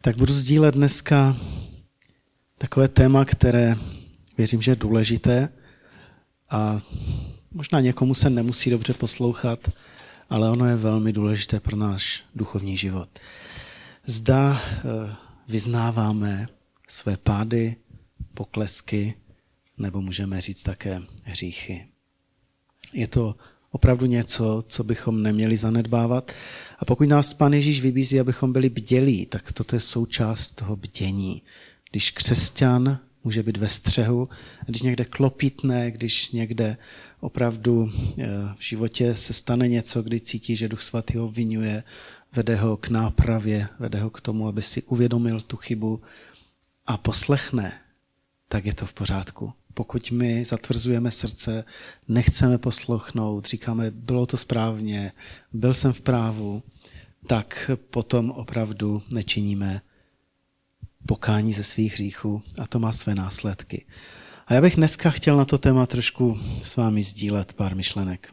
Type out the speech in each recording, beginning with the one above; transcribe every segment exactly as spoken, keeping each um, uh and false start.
Tak budu sdílet dneska takové téma, které věřím, že je důležité a možná někomu se nemusí dobře poslouchat, ale ono je velmi důležité pro náš duchovní život. Zda vyznáváme své pády, poklesky, nebo můžeme říct také hříchy. Je to opravdu něco, co bychom neměli zanedbávat. A pokud nás Pán Ježíš vybízí, abychom byli bdělí, tak toto je součást toho bdění. Když křesťan může být ve střehu, když někde klopítne, když někde opravdu v životě se stane něco, kdy cítí, že Duch Svatý ho obviňuje, vede ho k nápravě, vede ho k tomu, aby si uvědomil tu chybu a poslechne, tak je to v pořádku. Pokud my zatvrzujeme srdce, nechceme poslouchnout, říkáme, bylo to správně, byl jsem v právu, tak potom opravdu nečiníme pokání ze svých hříchů a to má své následky. A já bych dneska chtěl na to téma trošku s vámi sdílet pár myšlenek.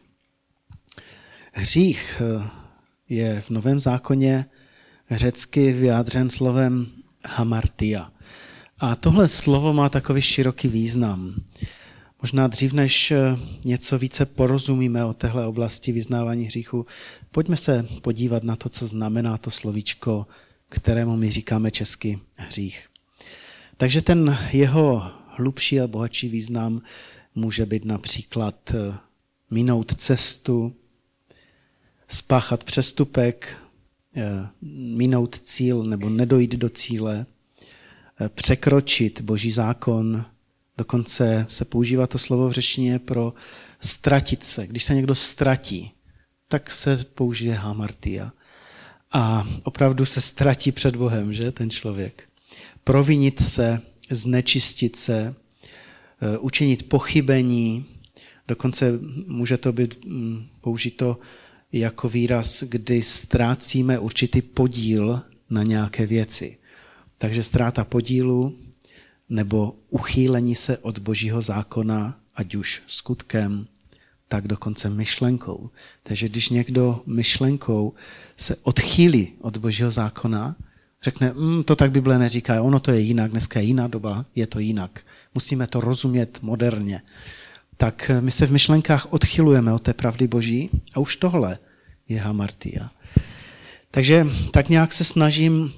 Hřích je v Novém zákoně řecky vyjádřen slovem hamartia. A tohle slovo má takový široký význam. Možná dřív, než něco více porozumíme o téhle oblasti vyznávání hříchu, pojďme se podívat na to, co znamená to slovíčko, kterému my říkáme česky hřích. Takže ten jeho hlubší a bohatší význam může být například minout cestu, spáchat přestupek, minout cíl nebo nedojít do cíle, překročit Boží zákon, dokonce se používá to slovo v řečtině pro ztratit se. Když se někdo ztratí, tak se použije hamartia. A opravdu se ztratí před Bohem, že, ten člověk. Provinit se, znečistit se, učinit pochybení, dokonce může to být použito jako výraz, kdy ztrácíme určitý podíl na nějaké věci. Takže ztráta podílu nebo uchýlení se od Božího zákona, ať už skutkem, tak dokonce myšlenkou. Takže když někdo myšlenkou se odchýlí od Božího zákona, řekne, mm, to tak Bible neříká, ono to je jinak, dneska je jiná doba, je to jinak. Musíme to rozumět moderně. Tak my se v myšlenkách odchylujeme od té pravdy Boží a už tohle je hamartia. Takže tak nějak se snažím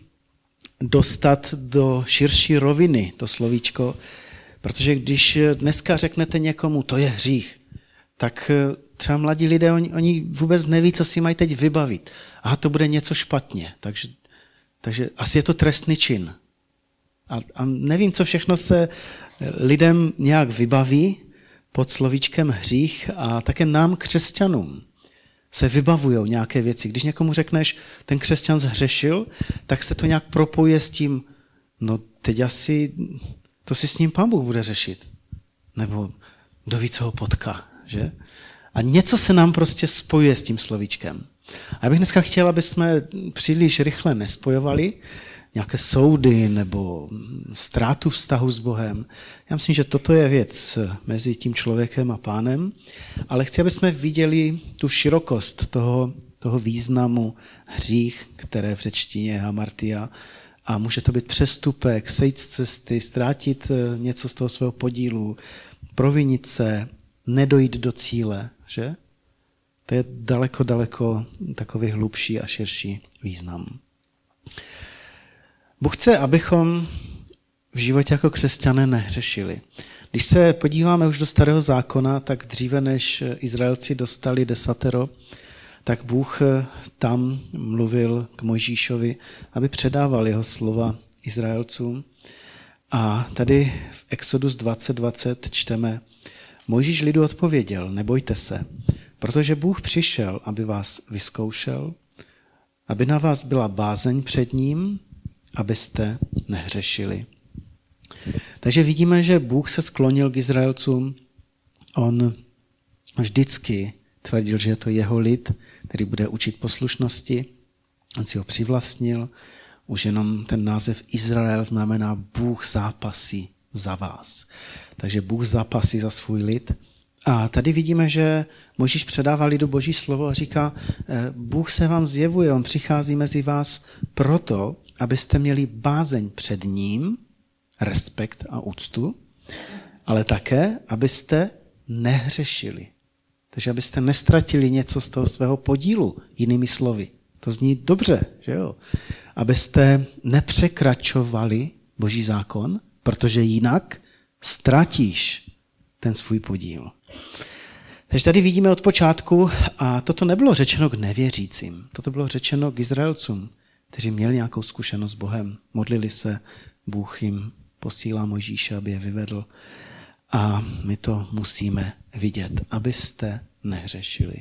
dostat do širší roviny to slovíčko, protože když dneska řeknete někomu, to je hřích, tak třeba mladí lidé, oni, oni vůbec neví, co si mají teď vybavit. Aha, to bude něco špatně, takže, takže asi je to trestný čin. A, a nevím, co všechno se lidem nějak vybaví pod slovíčkem hřích a také nám, křesťanům, se vybavujou nějaké věci. Když někomu řekneš, ten křesťan zhřešil, tak se to nějak propojuje s tím, no teď asi, to si s ním Pán Bůh bude řešit. Nebo kdo ví, co ho potká, že? A něco se nám prostě spojuje s tím slovíčkem. A já bych dneska chtěl, aby jsme příliš rychle nespojovali nějaké soudy nebo ztrátu vztahu s Bohem. Já myslím, že toto je věc mezi tím člověkem a Pánem, ale chci, aby jsme viděli tu širokost toho, toho významu hřích, které v řečtině je hamartia, a může to být přestupek, sejít z cesty, ztrátit něco z toho svého podílu, provinit se, nedojít do cíle, že? To je daleko, daleko takový hlubší a širší význam. Bůh chce, abychom v životě jako křesťané nehřešili. Když se podíváme už do Starého zákona, tak dříve než Izraelci dostali desatero, tak Bůh tam mluvil k Mojžíšovi, aby předával jeho slova Izraelcům. A tady v Exodus dvacet dvacet čteme, Mojžíš lidu odpověděl, nebojte se, protože Bůh přišel, aby vás vyzkoušel, aby na vás byla bázeň před ním, abyste nehřešili. Takže vidíme, že Bůh se sklonil k Izraelcům. On vždycky tvrdil, že je to jeho lid, který bude učit poslušnosti. On si ho přivlastnil. Už jenom ten název Izrael znamená Bůh zápasí za vás. Takže Bůh zápasí za svůj lid. A tady vidíme, že Mojžíš předává lidu Boží slovo a říká, Bůh se vám zjevuje, on přichází mezi vás proto, abyste měli bázeň před ním, respekt a úctu, ale také, abyste nehřešili. Takže abyste nestratili něco z toho svého podílu, jinými slovy. To zní dobře, že jo? Abyste nepřekračovali Boží zákon, protože jinak ztratíš ten svůj podíl. Takže tady vidíme od počátku, a toto nebylo řečeno k nevěřícím, toto bylo řečeno k Izraelcům, kteří měli nějakou zkušenost s Bohem, modlili se, Bůh jim posílá Mojžíše, aby je vyvedl. A my to musíme vidět, abyste nehřešili.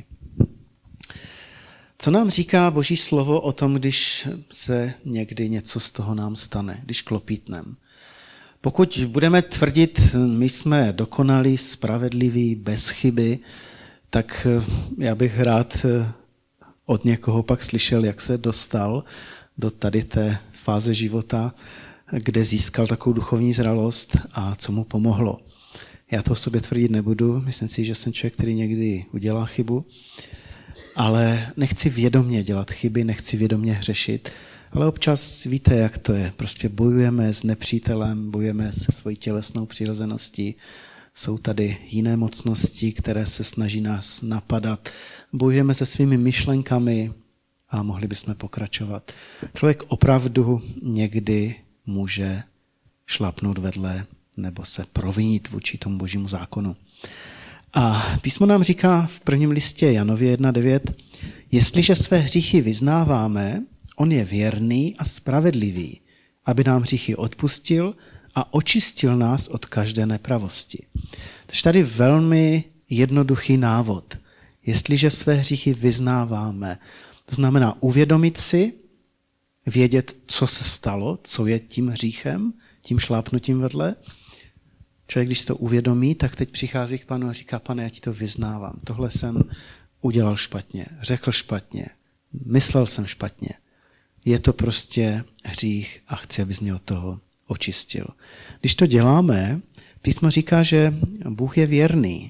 Co nám říká Boží slovo o tom, když se někdy něco z toho nám stane, když klopítnem? Pokud budeme tvrdit, my jsme dokonalí, spravedliví, bez chyby, tak já bych rád od někoho pak slyšel, jak se dostal do tady té fáze života, kde získal takovou duchovní zralost a co mu pomohlo. Já to o sobě tvrdit nebudu, myslím si, že jsem člověk, který někdy udělá chybu, ale nechci vědomě dělat chyby, nechci vědomě hřešit, ale občas víte, jak to je. Prostě bojujeme s nepřítelem, bojujeme se svojí tělesnou přirozeností, jsou tady jiné mocnosti, které se snaží nás napadat, bojujeme se svými myšlenkami a mohli bychom pokračovat. Člověk opravdu někdy může šlapnout vedle nebo se provinit vůči tomu Božímu zákonu. A písmo nám říká v prvním listě Janově jedna devět, jestliže své hříchy vyznáváme, on je věrný a spravedlivý, aby nám hříchy odpustil a očistil nás od každé nepravosti. Takže tady velmi jednoduchý návod. Jestliže své hříchy vyznáváme, to znamená uvědomit si, vědět, co se stalo, co je tím hříchem, tím šlápnutím vedle. Člověk, když to uvědomí, tak teď přichází k Panu a říká, Pane, já ti to vyznávám. Tohle jsem udělal špatně, řekl špatně, myslel jsem špatně. Je to prostě hřích a chci, abys mě od toho očistil. Když to děláme, písmo říká, že Bůh je věrný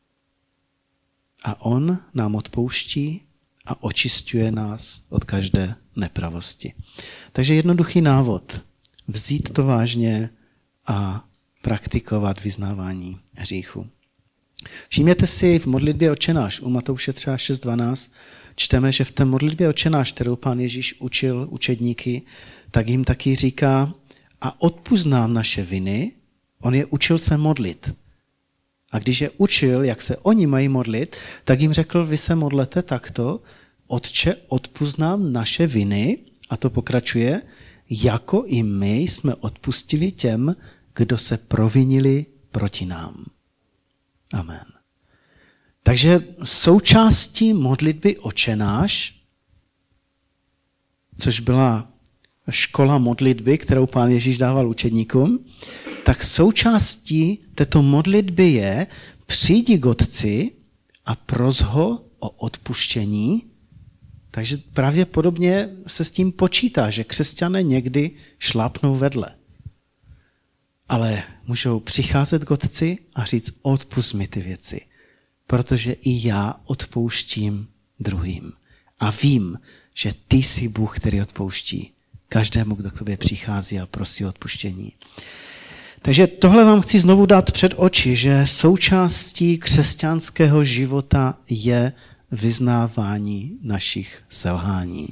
a on nám odpouští a očisťuje nás od každé nepravosti. Takže jednoduchý návod. Vzít to vážně a praktikovat vyznávání hříchu. Všimněte si v modlitbě Otče náš, u Matouše třeba šest dvanáct, čteme, že v té modlitbě Otče náš, kterou Pán Ježíš učil učedníky, tak jim taky říká, a odpusť nám naše viny, on je učil se modlit. A když je učil, jak se oni mají modlit, tak jim řekl, vy se modlete takto, Otče, odpusť nám naše viny, a to pokračuje, jako i my jsme odpustili těm, kdo se provinili proti nám. Amen. Takže součástí modlitby Otče náš, což byla škola modlitby, kterou Pán Ježíš dával učedníkům, tak součástí této modlitby je přijdi k Otci a pros ho o odpuštění. Takže pravděpodobně se s tím počítá, že křesťané někdy šlápnou vedle. Ale můžou přicházet k Otci a říct, odpusť mi ty věci, protože i já odpouštím druhým. A vím, že ty jsi Bůh, který odpouští každému, kdo k tobě přichází a prosí o odpuštění. Takže tohle vám chci znovu dát před oči, že součástí křesťanského života je vyznávání našich selhání.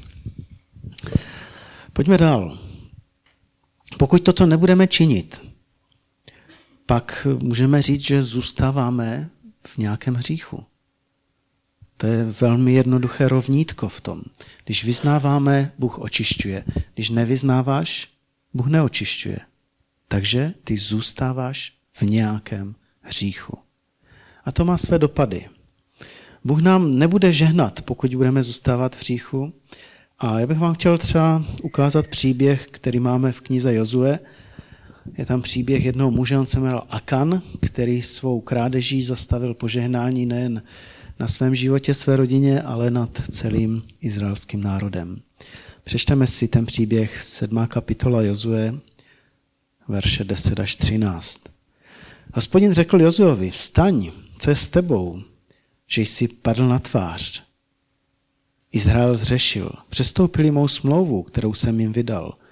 Pojďme dál. Pokud toto nebudeme činit, pak můžeme říct, že zůstáváme v nějakém hříchu. To je velmi jednoduché rovnítko v tom. Když vyznáváme, Bůh očišťuje. Když nevyznáváš, Bůh neočišťuje. Takže ty zůstáváš v nějakém hříchu. A to má své dopady. Bůh nám nebude žehnat, pokud budeme zůstávat v hříchu. A já bych vám chtěl třeba ukázat příběh, který máme v knize Jozue. Je tam příběh jednoho muže, on se jmenoval Akan, který svou krádeží zastavil požehnání nejen na svém životě, své rodině, ale nad celým izraelským národem. Přečteme si ten příběh, sedmá kapitola Jozue, verše deset až třináct. Hospodin řekl Jozuovi, vstaň, co je s tebou, že jsi padl na tvář. Izrael zřešil, přestoupili mou smlouvu, kterou jsem jim vydal.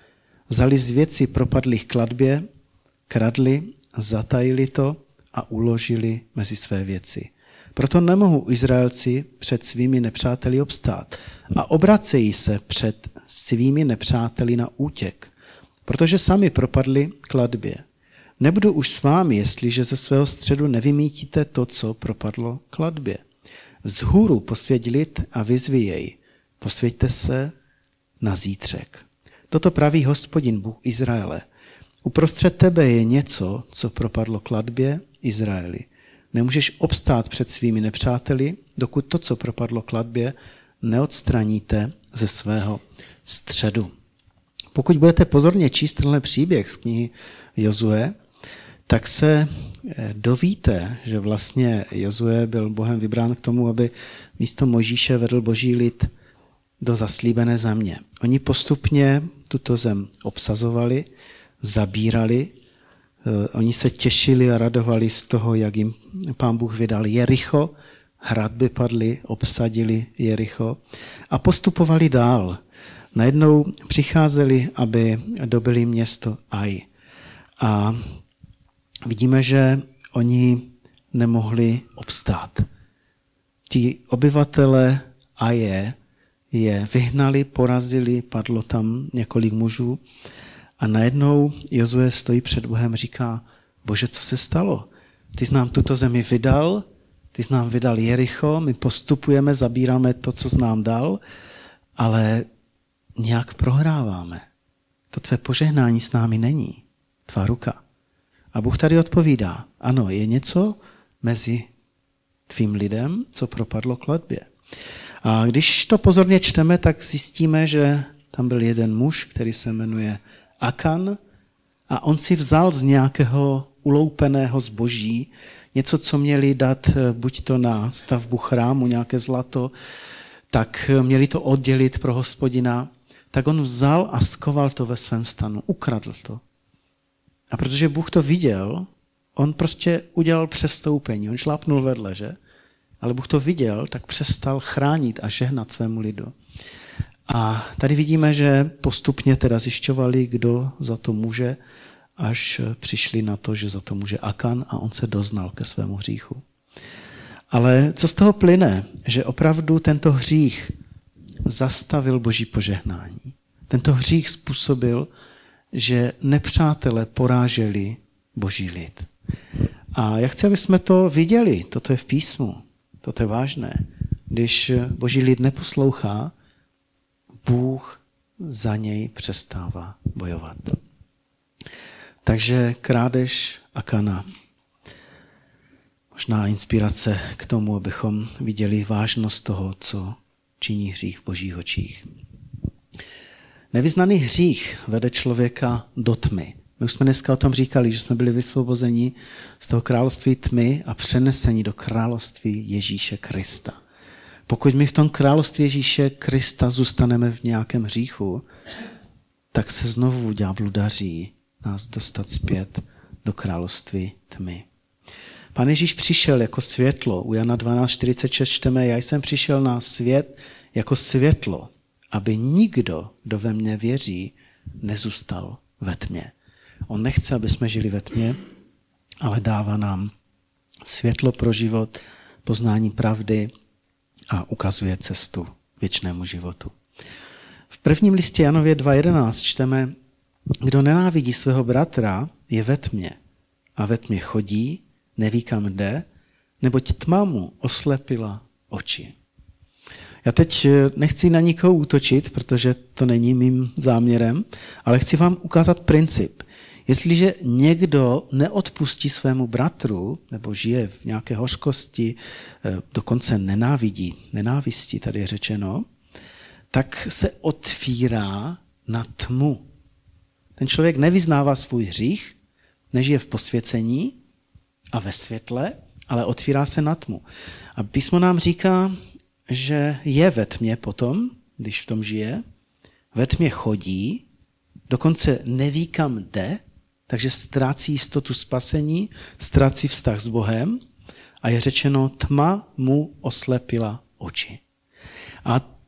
Vzali z věci propadlých kladbě, kradli, zatajili to a uložili mezi své věci. Proto nemohou Izraelci před svými nepřáteli obstát a obracejí se před svými nepřáteli na útěk, protože sami propadli kladbě. Nebudu už s vámi, jestliže ze svého středu nevymítíte to, co propadlo kladbě. Vzhůru posvěť lid a vyzvi jej. Posvěďte se na zítřek. Toto praví Hospodin, Bůh Izraele. Uprostřed tebe je něco, co propadlo kladbě Izraeli. Nemůžeš obstát před svými nepřáteli, dokud to, co propadlo kladbě, neodstraníte ze svého středu. Pokud budete pozorně číst tenhle příběh z knihy Jozue, tak se dovíte, že vlastně Jozue byl Bohem vybrán k tomu, aby místo Mojžíše vedl boží lid do zaslíbené země. Oni postupně tuto zem obsazovali, zabírali, oni se těšili a radovali z toho, jak jim Pán Bůh vydal Jericho, hradby padly, obsadili Jericho a postupovali dál. Najednou přicházeli, aby dobyli město Aj. A vidíme, že oni nemohli obstát. Ti obyvatele Aje je vyhnali, porazili, padlo tam několik mužů a najednou Jozue stojí před Bohem a říká, Bože, co se stalo? Ty jsi nám tuto zemi vydal, ty jsi nám vydal Jericho, my postupujeme, zabíráme to, co jsi nám dal, ale nějak prohráváme. To tvé požehnání s námi není, tvá ruka. A Bůh tady odpovídá, ano, je něco mezi tvým lidem, co propadlo kladbě. A když to pozorně čteme, tak zjistíme, že tam byl jeden muž, který se jmenuje Akan a on si vzal z nějakého uloupeného zboží něco, co měli dát buď to na stavbu chrámu, nějaké zlato, tak měli to oddělit pro Hospodina, tak on vzal a skoval to ve svém stanu, ukradl to. A protože Bůh to viděl, on prostě udělal přestoupení, on šlápnul vedle, že? Ale Bůh to viděl, tak přestal chránit a žehnat svému lidu. A tady vidíme, že postupně teda zjišťovali, kdo za to může, až přišli na to, že za to může Akan a on se doznal ke svému hříchu. Ale co z toho plyne? Že opravdu tento hřích zastavil boží požehnání. Tento hřích způsobil, že nepřátelé poráželi boží lid. A já chci, aby jsme to viděli. Toto je v písmu. Toto je vážné. Když boží lid neposlouchá, Bůh za něj přestává bojovat. Takže krádež Akana. Možná inspirace k tomu, abychom viděli vážnost toho, co činí hřích v božích očích. Nevyznaný hřích vede člověka do tmy. My už jsme dneska o tom říkali, že jsme byli vysvobozeni z toho království tmy a přeneseni do království Ježíše Krista. Pokud my v tom království Ježíše Krista zůstaneme v nějakém hříchu, tak se znovu ďáblu daří nás dostat zpět do království tmy. Pán Ježíš přišel jako světlo. U Jana dvanáct čtyřicet šest čteme, já jsem přišel na svět jako světlo, aby nikdo, kdo ve mně věří, nezůstal ve tmě. On nechce, aby jsme žili ve tmě, ale dává nám světlo pro život, poznání pravdy a ukazuje cestu věčnému životu. V prvním listě Janově dva jedenáct čteme, kdo nenávidí svého bratra, je ve tmě a ve tmě chodí, neví kam jde, neboť tma mu oslepila oči. Já teď nechci na nikoho útočit, protože to není mým záměrem, ale chci vám ukázat princip. Jestliže někdo neodpustí svému bratru, nebo žije v nějaké hořkosti, dokonce nenávidí, nenávistí, tady je řečeno, tak se otvírá na tmu. Ten člověk nevyznává svůj hřích, nežije v posvěcení a ve světle, ale otvírá se na tmu. A písmo nám říká, že je ve tmě potom, když v tom žije, ve tmě chodí, dokonce neví, kam jde, takže ztrácí jistotu spasení, ztrácí vztah s Bohem a je řečeno, tma mu oslepila oči. A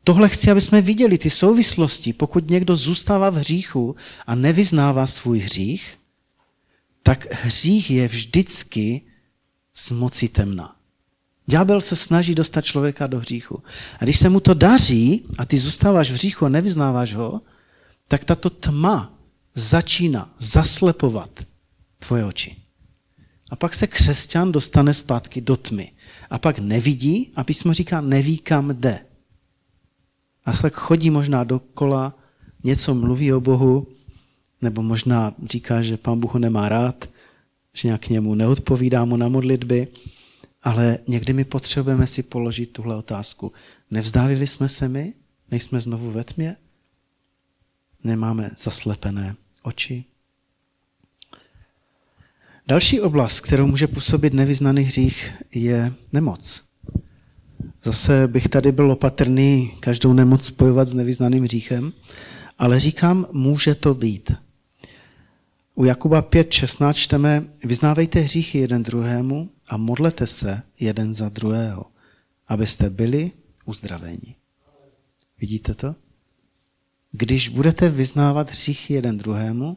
tohle chci, aby jsme viděli, ty souvislosti. Pokud někdo zůstává v hříchu a nevyznává svůj hřích, tak hřích je vždycky z moci temna. Ďábel se snaží dostat člověka do hříchu. A když se mu to daří a ty zůstáváš v hříchu a nevyznáváš ho, tak tato tma začíná zaslepovat tvoje oči. A pak se křesťan dostane zpátky do tmy. A pak nevidí a písmo říká, neví, kam jde. A tak chodí možná dokola, něco mluví o Bohu, nebo možná říká, že Pán Bůh ho nemá rád, že nějak k němu neodpovídá mu na modlitby, ale někdy my potřebujeme si položit tuhle otázku. Nevzdálili jsme se my? Nejsme znovu ve tmě? Nemáme zaslepené oči? Další oblast, kterou může působit nevyznaný hřích, je nemoc. Zase bych tady byl opatrný každou nemoc spojovat s nevyznaným hříchem, ale říkám, může to být. U Jakuba pět šestnáct čteme, vyznávejte hříchy jeden druhému a modlete se jeden za druhého, abyste byli uzdraveni. Vidíte to? Když budete vyznávat hříchy jeden druhému,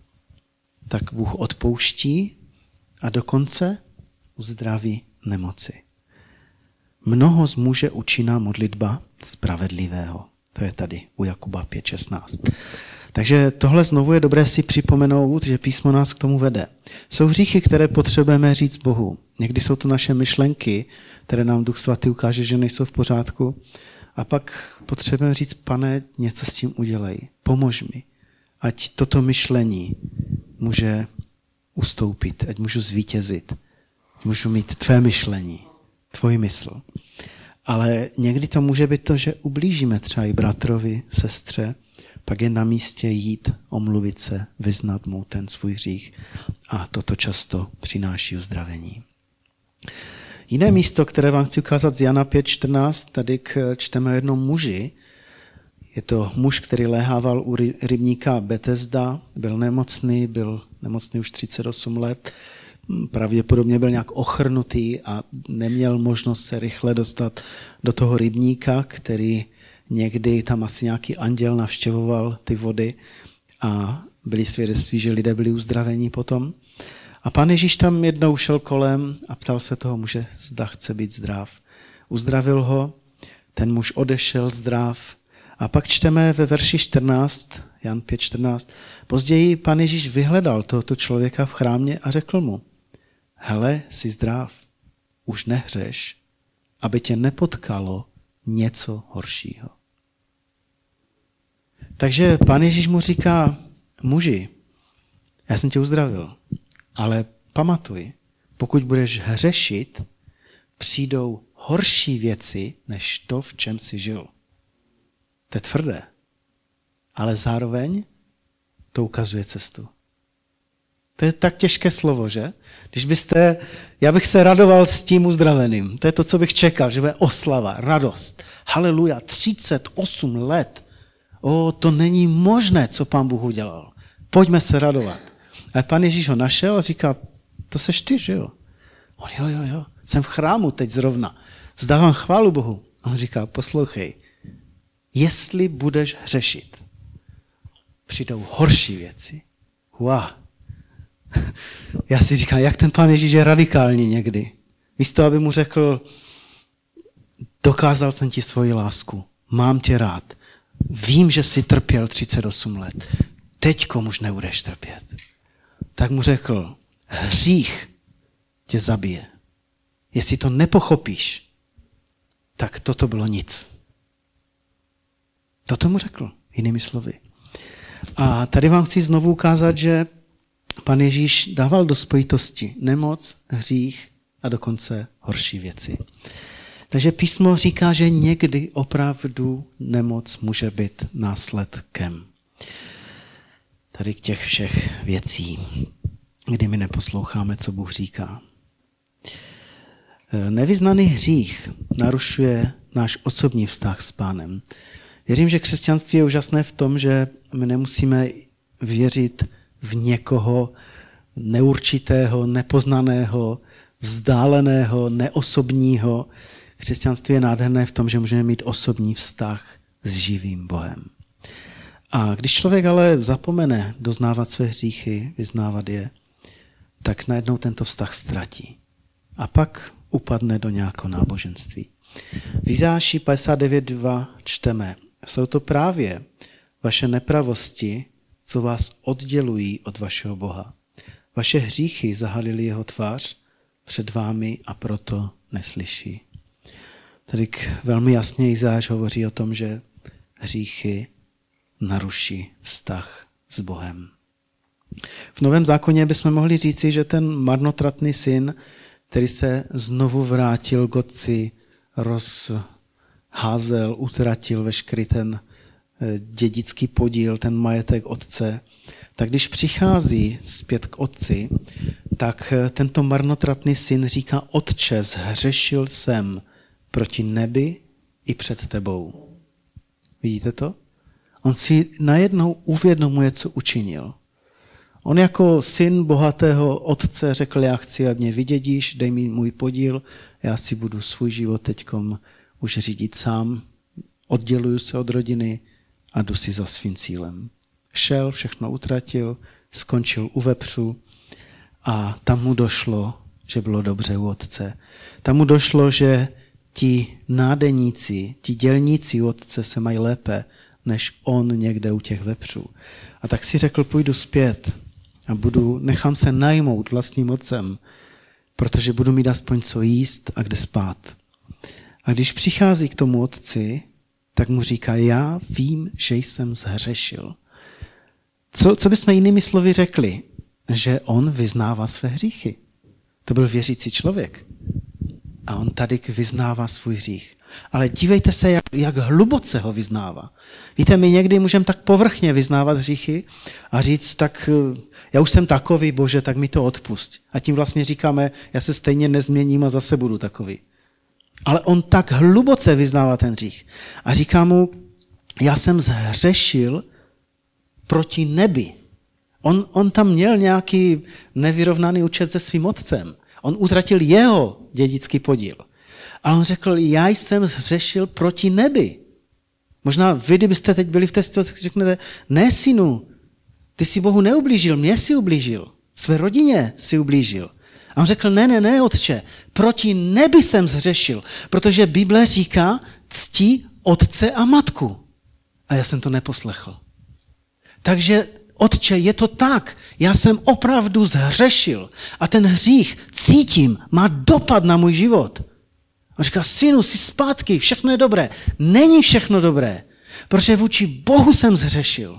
tak Bůh odpouští a dokonce uzdraví nemoci. Mnoho zmůže účinná modlitba spravedlivého. To je tady u Jakuba pět šestnáct. Takže tohle znovu je dobré si připomenout, že písmo nás k tomu vede. Jsou hříchy, které potřebujeme říct Bohu. Někdy jsou to naše myšlenky, které nám Duch Svatý ukáže, že nejsou v pořádku. A pak potřebujeme říct, Pane, něco s tím udělej. Pomož mi. Ať toto myšlení může ustoupit, ať můžu zvítězit. Můžu mít tvé myšlení, tvůj mysl. Ale někdy to může být to, že ublížíme třeba i bratrovi, sestře, pak je na místě jít, omluvit se, vyznat mu ten svůj hřích a toto často přináší uzdravení. Jiné místo, které vám chci ukázat z Jana pět čtrnáct, tady k, čteme o jednom muži. Je to muž, který léhával u rybníka Betesda, byl nemocný, byl nemocný už třicet osm let, pravděpodobně byl nějak ochrnutý a neměl možnost se rychle dostat do toho rybníka, který někdy tam asi nějaký anděl navštěvoval ty vody a byli svědectví, že lidé byli uzdraveni potom. A Pán Ježíš tam jednou šel kolem a ptal se toho muže, zda chce být zdrav. Uzdravil ho, ten muž odešel zdrav. A pak čteme ve verši čtrnáct, Jan pět čtrnáct, později Pán Ježíš vyhledal tohoto člověka v chrámě a řekl mu, hele, jsi zdrav, už nehřeš, aby tě nepotkalo něco horšího. Takže Pán Ježíš mu říká, muži, já jsem tě uzdravil, ale pamatuj, pokud budeš hřešit, přijdou horší věci, než to, v čem jsi žil. To je tvrdé, ale zároveň to ukazuje cestu. To je tak těžké slovo, že? Když byste, já bych se radoval s tím uzdraveným. To je to, co bych čekal, že bude oslava, radost. Haleluja, třicet osm let. O, to není možné, co Pán Bůh udělal. Pojďme se radovat. A Pán Ježíš ho našel a říká, to seš ty, že jo? On, jo, jo, jo, jsem v chrámu teď zrovna. Vzdávám chválu Bohu. A on říká, poslouchej, jestli budeš hřešit, přijdou horší věci. Wow. Já si říkám, jak ten Pán Ježíš je radikální někdy. Místo, aby mu řekl, dokázal jsem ti svoji lásku, mám tě rád, vím, že jsi trpěl třicet osm let, teďko už nebudeš trpět. Tak mu řekl, hřích tě zabije. Jestli to nepochopíš, tak toto bylo nic. Toto mu řekl, jinými slovy. A tady vám chci znovu ukázat, že Pan Ježíš dával do spojitosti nemoc, hřích a dokonce horší věci. Takže písmo říká, že někdy opravdu nemoc může být následkem tady těch všech věcí, kdy my neposloucháme, co Bůh říká. Nevyznaný hřích narušuje náš osobní vztah s Pánem. Věřím, že křesťanství je úžasné v tom, že my nemusíme věřit v někoho neurčitého, nepoznaného, vzdáleného, neosobního. Křesťanství je nádherné v tom, že můžeme mít osobní vztah s živým Bohem. A když člověk ale zapomene doznávat své hříchy, vyznávat je, tak najednou tento vztah ztratí. A pak upadne do nějakého náboženství. V Izáši padesát devět dva čteme: jsou to právě vaše nepravosti, co vás oddělují od vašeho Boha. Vaše hříchy zahalily jeho tvář před vámi a proto neslyší. Tady velmi jasně Izáš hovoří o tom, že hříchy naruší vztah s Bohem. V Novém zákoně bychom mohli říci, že ten marnotratný syn, který se znovu vrátil k otci, rozházel, utratil veškerý ten dědický podíl, ten majetek otce, tak když přichází zpět k otci, tak tento marnotratný syn říká: Otče, zhřešil jsem proti nebi i před tebou. Vidíte to? On si najednou uvědomuje, co učinil. On jako syn bohatého otce řekl: já chci, aby mě vydědíš, dej mi můj podíl, já si budu svůj život teďkom už řídit sám, odděluju se od rodiny a jdu si za svým cílem. Šel, všechno utratil, skončil u vepřů a tam mu došlo, že bylo dobře u otce. Tam mu došlo, že ti nádeníci, ti dělníci u otce se mají lépe, než on někde u těch vepřů. A tak si řekl: půjdu zpět a budu, nechám se najmout vlastním otcem, protože budu mít aspoň co jíst a kde spát. A když přichází k tomu otci, tak mu říká: já vím, že jsem zhřešil. Co, co bychom jinými slovy řekli? Že on vyznává své hříchy. To byl věřící člověk. A on tady vyznává svůj hřích. Ale dívejte se, jak, jak hluboce ho vyznává. Víte, my někdy můžeme tak povrchně vyznávat hříchy a říct: tak já už jsem takový, Bože, tak mi to odpusť. A tím vlastně říkáme: já se stejně nezměním a zase budu takový. Ale on tak hluboce vyznává ten hřích. A říká mu: já jsem zhřešil proti nebi. On, on tam měl nějaký nevyrovnaný účet se svým otcem. On utratil jeho dědický podíl. A on řekl: já jsem zhřešil proti nebi. Možná vy, kdybyste teď byli v té situaci, řeknete: ne, synu, ty jsi Bohu neublížil, mě jsi ublížil, své rodině si ublížil. A on řekl: ne, ne, ne, otče, proti nebi jsem zhřešil, protože Bible říká: cti otce a matku. A já jsem to neposlechl. Takže otče, je to tak, já jsem opravdu zhřešil a ten hřích cítím, má dopad na můj život. On říká: synu, jsi zpátky, všechno je dobré. Není všechno dobré, protože vůči Bohu jsem zhřešil.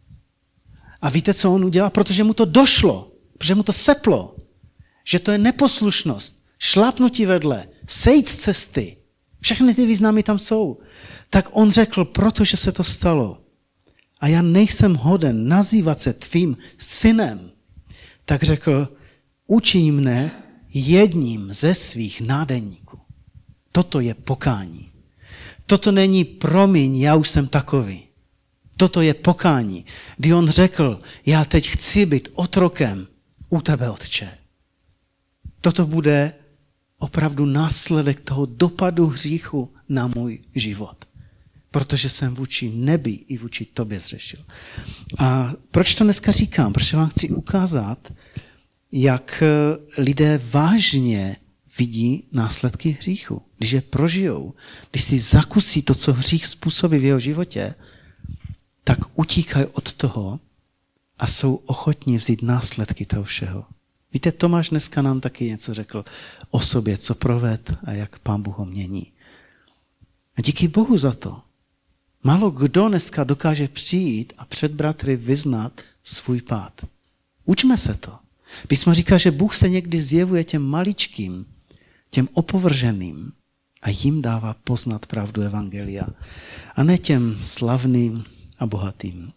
A víte, co on udělal? Protože mu to došlo, protože mu to seplo, že to je neposlušnost, šlápnutí vedle, sejít z cesty. Všechny ty významy tam jsou. Tak on řekl: protože se to stalo a já nejsem hoden nazývat se tvým synem, tak řekl: učiň mne jedním ze svých nádeníků. Toto je pokání. Toto není promiň, já už jsem takový. Toto je pokání, kdy on řekl: já teď chci být otrokem u tebe, otče. Toto bude opravdu následek toho dopadu hříchu na můj život. Protože jsem vůči nebi i vůči tobě zřešil. A proč to dneska říkám? Protože vám chci ukázat, jak lidé vážně vidí následky hříchu. Když je prožijou, když si zakusí to, co hřích způsobí v jeho životě, tak utíkají od toho a jsou ochotní vzít následky toho všeho. Víte, Tomáš dneska nám taky něco řekl o sobě, co proved a jak Pán Bůh ho mění. A díky Bohu za to. Málo kdo dneska dokáže přijít a před bratry vyznat svůj pád. Učme se to. Písmo říká, že Bůh se někdy zjevuje těm maličkým, těm opovrženým a jim dává poznat pravdu evangelia. A ne těm slavným a bohatým.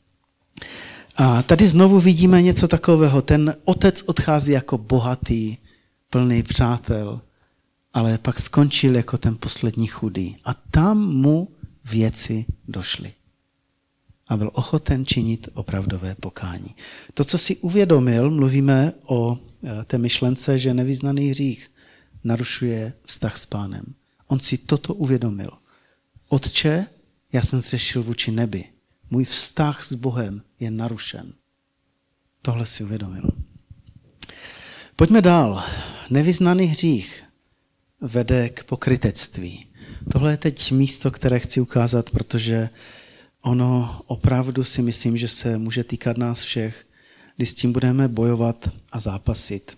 A tady znovu vidíme něco takového. Ten otec odchází jako bohatý, plný přátel, ale pak skončil jako ten poslední chudý. A tam mu věci došly. A byl ochoten činit opravdové pokání. To, co si uvědomil, mluvíme o té myšlence, že nevyznaný hřích narušuje vztah s Pánem. On si toto uvědomil. Otče, já jsem zřešil vůči nebi. Můj vztah s Bohem je narušen. Tohle si uvědomil. Pojďme dál. Nevyznaný hřích vede k pokrytectví. Tohle je teď místo, které chci ukázat, protože ono opravdu si myslím, že se může týkat nás všech, když s tím budeme bojovat a zápasit.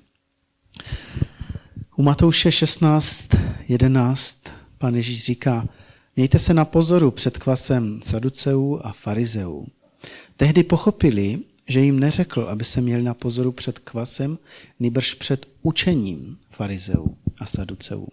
U Matouše šestnáct jedenáct Pán Ježíš říká, mějte se na pozoru před kvasem saduceů a farizeů. Tehdy pochopili, že jim neřekl, aby se měli na pozoru před kvasem, nýbrž před učením farizeů a saduceů.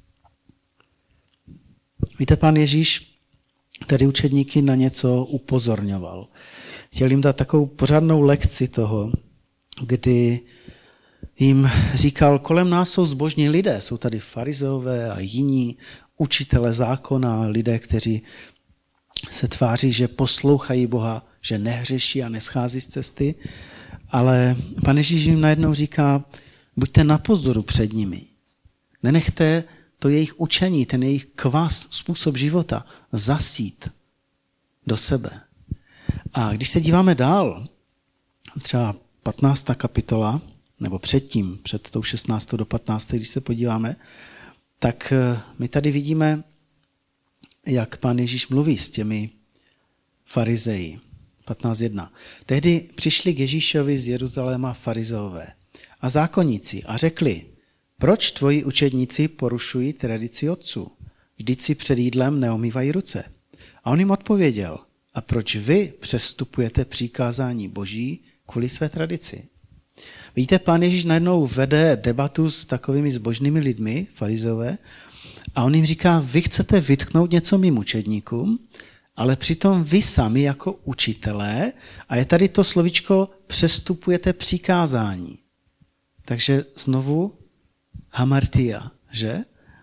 Víte, Pán Ježíš tedy učedníky na něco upozorňoval. Chtěl jim dát takovou pořádnou lekci toho, kdy jim říkal, kolem nás jsou zbožní lidé, jsou tady farizeové a jiní učitele zákona, lidé, kteří se tváří, že poslouchají Boha, že nehřeší a neschází z cesty, ale Pán Ježíš jim najednou říká, buďte na pozoru před nimi. Nenechte to jejich učení, ten jejich kvas, způsob života zasít do sebe. A když se díváme dál, třeba patnáctá kapitola, nebo předtím, před tou šestnáctou do patnácté, když se podíváme, tak my tady vidíme, jak Pán Ježíš mluví s těmi farizeji. patnáct jedna. Tehdy přišli k Ježíšovi z Jeruzaléma farizeové a zákonníci a řekli, proč tvoji učedníci porušují tradici otců? Vždyť si před jídlem neomývají ruce. A on jim odpověděl, a proč vy přestupujete přikázání Boží kvůli své tradici? Víte, Pán Ježíš najednou vede debatu s takovými zbožnými lidmi, farizeové, a on jim říká, vy chcete vytknout něco mým učedníkům, ale přitom vy sami jako učitelé, a je tady to slovíčko, přestupujete přikázání. Takže znovu hamartia, že?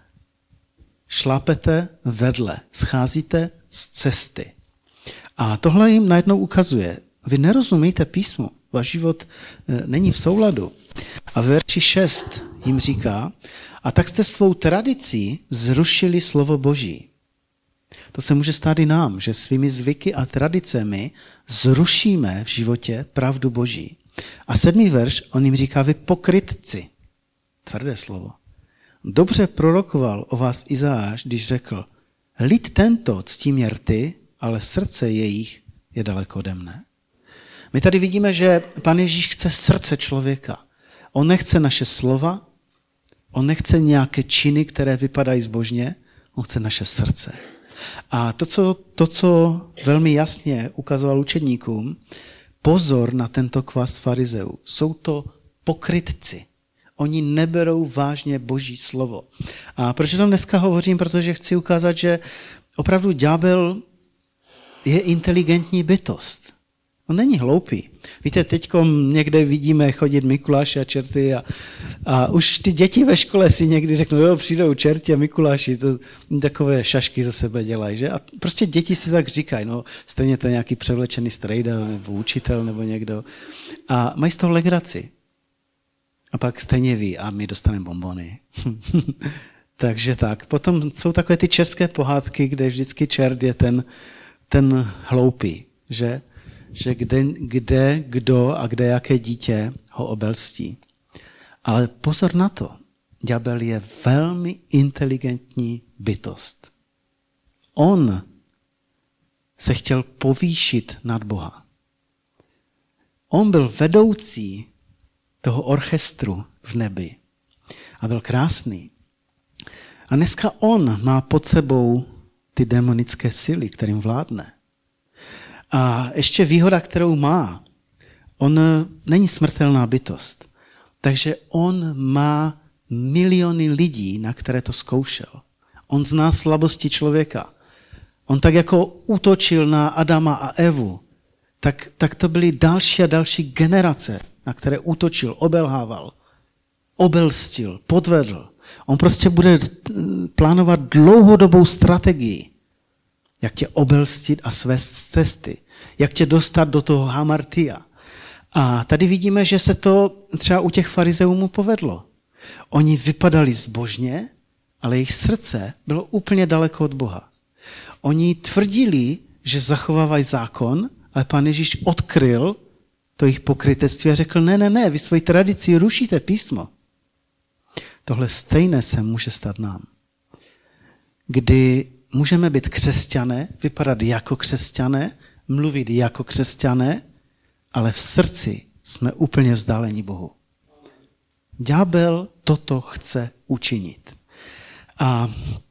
Šlápete vedle, scházíte z cesty. A tohle jim najednou ukazuje. Vy nerozumíte písmu, váš život není v souladu. A v verši šest jim říká, a tak jste svou tradicí zrušili slovo Boží. To se může stát i nám, že svými zvyky a tradicemi zrušíme v životě pravdu Boží. A sedmý verš, on jim říká, vy pokrytci. Tvrdé slovo. Dobře prorokoval o vás Izajáš, když řekl, lid tento ctí mě rty, ale srdce jejich je daleko ode mne. My tady vidíme, že Pán Ježíš chce srdce člověka. On nechce naše slova, on nechce nějaké činy, které vypadají zbožně, on chce naše srdce. A to, co, to, co velmi jasně ukazoval učedníkům, pozor na tento kvas farizeů. Jsou to pokrytci. Oni neberou vážně Boží slovo. A proč o tom dneska hovořím? Protože chci ukázat, že opravdu ďábel je inteligentní bytost. On není hloupý. Víte, teď někde vidíme chodit Mikuláše a čerty a, a už ty děti ve škole si někdy řeknou, jo, přijdou čerti a Mikuláši, to takové šašky za sebe dělají, že? A prostě děti si tak říkají, no, stejně to je nějaký převlečený strejda nebo učitel nebo někdo. A mají z toho legraci. A pak stejně ví, a my dostaneme bonbony. Takže tak. Potom jsou takové ty české pohádky, kde vždycky čert je ten, ten hloupý, že? že kde, kde, kdo a kde jaké dítě ho obelstí. Ale pozor na to, ďábel je velmi inteligentní bytost. On se chtěl povýšit nad Boha. On byl vedoucí toho orchestru v nebi a byl krásný. A dneska on má pod sebou ty démonické síly, kterým vládne. A ještě výhoda, kterou má, on není smrtelná bytost. Takže on má miliony lidí, na které to zkoušel. On zná slabosti člověka. On tak jako útočil na Adama a Evu, tak, tak to byly další a další generace, na které útočil, obelhával, obelstil, podvedl. On prostě bude plánovat dlouhodobou strategii, jak tě obelstit a svést z cesty. Jak tě dostat do toho hamartia. A tady vidíme, že se to třeba u těch farizeů mu povedlo. Oni vypadali zbožně, ale jejich srdce bylo úplně daleko od Boha. Oni tvrdili, že zachovávají zákon, ale Pán Ježíš odkryl to jejich pokrytectví a řekl, ne, ne, ne, vy svoji tradici rušíte písmo. Tohle stejné se může stát nám. Kdy můžeme být křesťané, vypadat jako křesťané, mluvit jako křesťané, ale v srdci jsme úplně vzdáleni Bohu. Ďábel toto chce učinit. A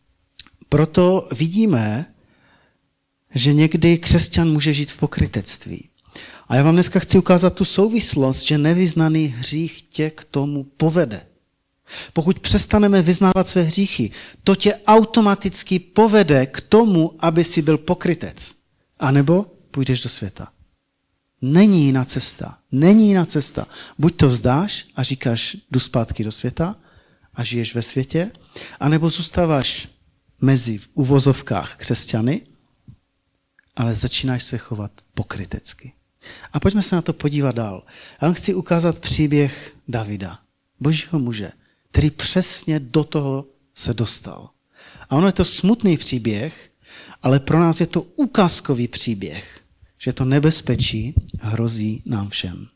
proto vidíme, že někdy křesťan může žít v pokrytectví. A já vám dneska chci ukázat tu souvislost, že nevyznaný hřích tě k tomu povede. Pokud přestaneme vyznávat své hříchy, to tě automaticky povede k tomu, aby si byl pokrytec. A nebo půjdeš do světa. Není jiná cesta. Není jiná cesta. Buď to vzdáš a říkáš, jdu zpátky do světa a žiješ ve světě, anebo zůstáváš mezi v uvozovkách křesťany, ale začínáš se chovat pokrytecky. A pojďme se na to podívat dál. Já vám chci ukázat příběh Davida, božího muže, který přesně do toho se dostal. A ono je to smutný příběh, ale pro nás je to ukázkový příběh, že to nebezpečí hrozí nám všem.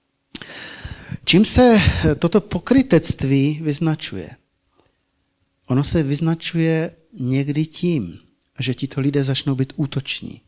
Čím se toto pokrytectví vyznačuje? Ono se vyznačuje někdy tím, že tito lidé začnou být útoční.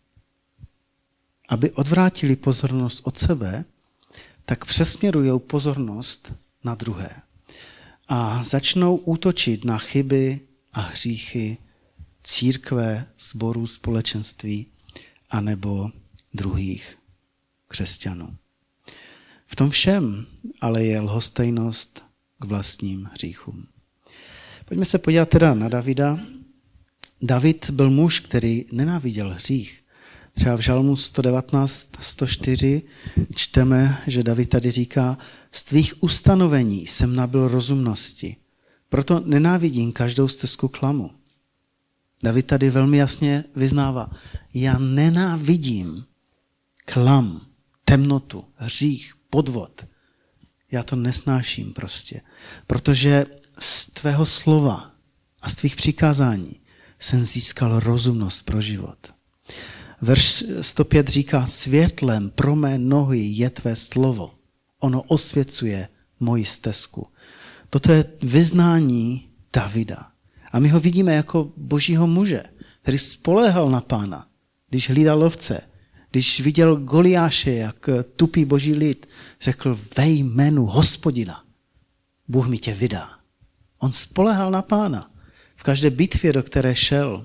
Aby odvrátili pozornost od sebe, tak přesměrují pozornost na druhé. A začnou útočit na chyby a hříchy církve, sborů, společenství anebo druhých křesťanů. V tom všem ale je lhostejnost k vlastním hříchům. Pojďme se podívat teda na Davida. David byl muž, který nenáviděl hřích. Třeba v Žalmu sto devatenáct sto čtyři čteme, že David tady říká, z tvých ustanovení jsem nabyl rozumnosti, proto nenávidím každou stezku klamu. David tady velmi jasně vyznává, já nenávidím klam, temnotu, hřích, podvod. Já to nesnáším prostě, protože z tvého slova a z tvých přikázání jsem získal rozumnost pro život. Verš sto pět říká, světlem pro mé nohy je tvé slovo. Ono osvěcuje moji stezku. Toto je vyznání Davida. A my ho vidíme jako božího muže, který spoléhal na Pána, když hlídal ovce, když viděl Goliáše, jak tupý boží lid, řekl ve jménu Hospodina, Bůh mi tě vydá. On spoléhal na Pána v každé bitvě, do které šel.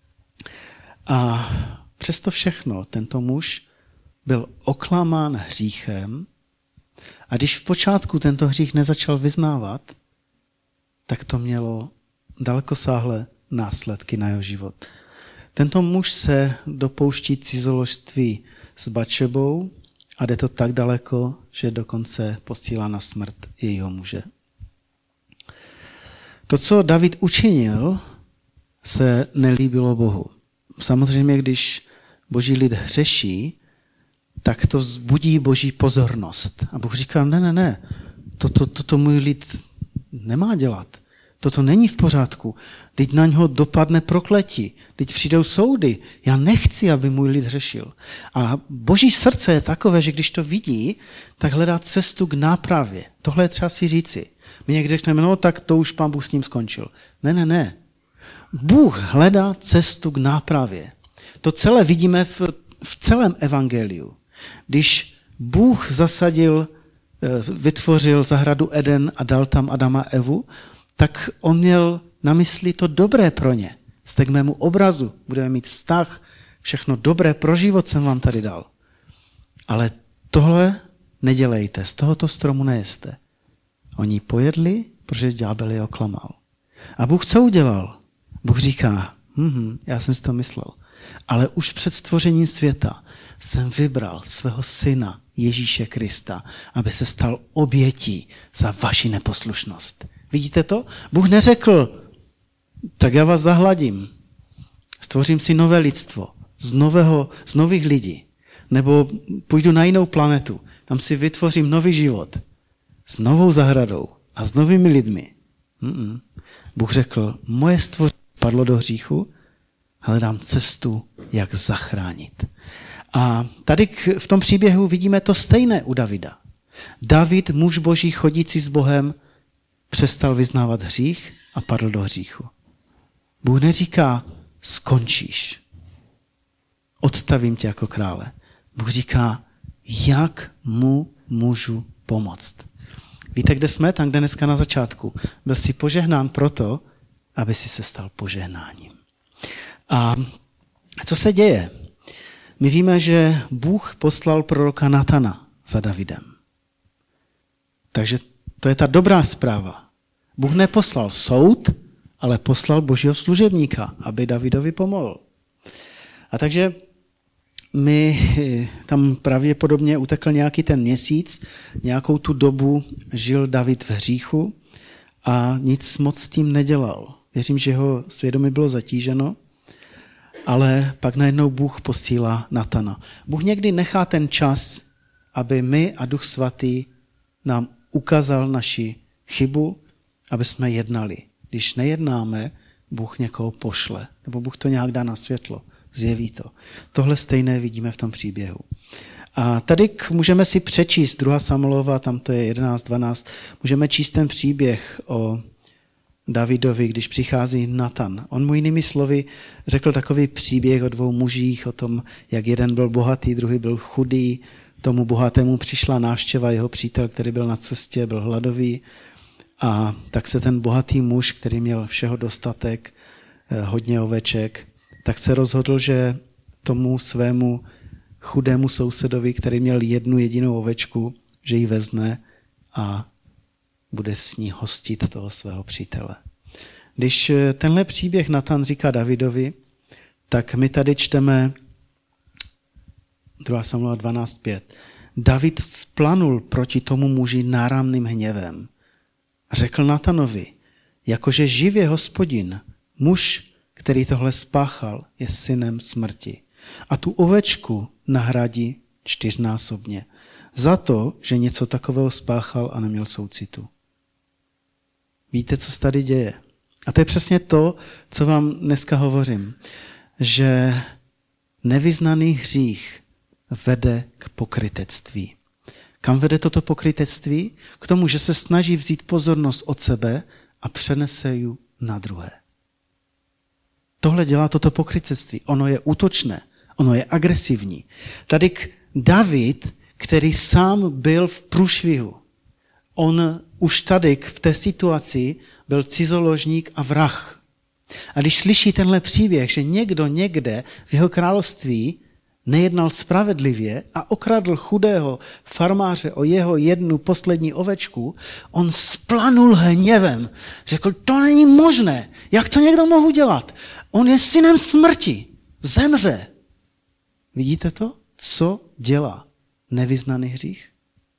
A přesto všechno tento muž byl oklamán hříchem a když v počátku tento hřích nezačal vyznávat, tak to mělo dalekosáhlé následky na jeho život. Tento muž se dopouští cizoložství s Batšebou a jde to tak daleko, že dokonce posílá na smrt jejího muže. To, co David učinil, se nelíbilo Bohu. Samozřejmě, když boží lid hřeší, tak to vzbudí boží pozornost. A Bůh říká, ne, ne, ne, toto, toto můj lid nemá dělat. Toto není v pořádku. Teď na něho dopadne prokletí. Teď přijdou soudy. Já nechci, aby můj lid hřešil. A boží srdce je takové, že když to vidí, tak hledá cestu k nápravě. Tohle je třeba si říci. My někdy řekneme, no tak to už Pán Bůh s ním skončil. Ne, ne, ne. Bůh hledá cestu k nápravě. To celé vidíme v, v celém evangeliu. Když Bůh zasadil, vytvořil zahradu Eden a dal tam Adama a Evu, tak on měl na mysli to dobré pro ně. Jste k mému obrazu, budeme mít vztah, všechno dobré pro život jsem vám tady dal. Ale tohle nedělejte, z tohoto stromu nejeste. Oni pojedli, protože ďábel je oklamal. A Bůh co udělal? Bůh říká, hm, já jsem si to myslel, ale už před stvořením světa jsem vybral svého syna Ježíše Krista, aby se stal obětí za vaši neposlušnost. Vidíte to? Bůh neřekl, tak já vás zahladím, stvořím si nové lidstvo, z, nového, z nových lidí, nebo půjdu na jinou planetu, tam si vytvořím nový život s novou zahradou a s novými lidmi. Mm-mm. Bůh řekl, moje stvoření padlo do hříchu hledám cestu, jak zachránit. A tady v tom příběhu vidíme to stejné u Davida. David, muž boží chodící s Bohem, přestal vyznávat hřích a padl do hříchu. Bůh neříká, skončíš, odstavím tě jako krále. Bůh říká, jak mu můžu pomoct. Víte, kde jsme? Tam, kde dneska na začátku. Byl jsi požehnán proto, aby si se stal požehnáním. A co se děje? My víme, že Bůh poslal proroka Natana za Davidem. Takže to je ta dobrá zpráva. Bůh neposlal soud, ale poslal božího služebníka, aby Davidovi pomohl. A takže my tam pravděpodobně utekl nějaký ten měsíc, nějakou tu dobu žil David v hříchu a nic moc s tím nedělal. Věřím, že jeho svědomí bylo zatíženo, ale pak najednou Bůh posílá Natana. Bůh někdy nechá ten čas, aby my a Duch Svatý nám ukázal naši chybu, aby jsme jednali. Když nejednáme, Bůh někoho pošle, nebo Bůh to nějak dá na světlo, zjeví to. Tohle stejné vidíme v tom příběhu. A tady můžeme si přečíst druhá Samuelova, tam to je jedenáct dvanáct, můžeme číst ten příběh o Davidovi, když přichází Natan. On mu jinými slovy řekl takový příběh o dvou mužích, o tom, jak jeden byl bohatý, druhý byl chudý. Tomu bohatému přišla návštěva jeho přítel, který byl na cestě, byl hladový. A tak se ten bohatý muž, který měl všeho dostatek, hodně oveček, tak se rozhodl, že tomu svému chudému sousedovi, který měl jednu jedinou ovečku, že ji vezme a bude s ní hostit toho svého přítele. Když tenhle příběh Natan říká Davidovi, tak my tady čteme druhá Samuelova dvanáct pět. David splanul proti tomu muži náramným hněvem a řekl Natanovi, jakože živě Hospodin, muž, který tohle spáchal, je synem smrti. A tu ovečku nahradí čtyřnásobně za to, že něco takového spáchal a neměl soucitu. Víte, co se tady děje? A to je přesně to, co vám dneska hovořím, že nevyznaný hřích vede k pokrytectví. Kam vede toto pokrytectví? K tomu, že se snaží vzít pozornost od sebe a přenese ji na druhé. Tohle dělá toto pokrytectví. Ono je útočné, ono je agresivní. Tady David, který sám byl v průšvihu, on už tady v té situaci byl cizoložník a vrah. A když slyší tenhle příběh, že někdo někde v jeho království nejednal spravedlivě a okradl chudého farmáře o jeho jednu poslední ovečku, on splanul hněvem. Řekl, to není možné. Jak to někdo mohl dělat? On je synem smrti. Zemře. Vidíte to? Co dělá nevyznaný hřích?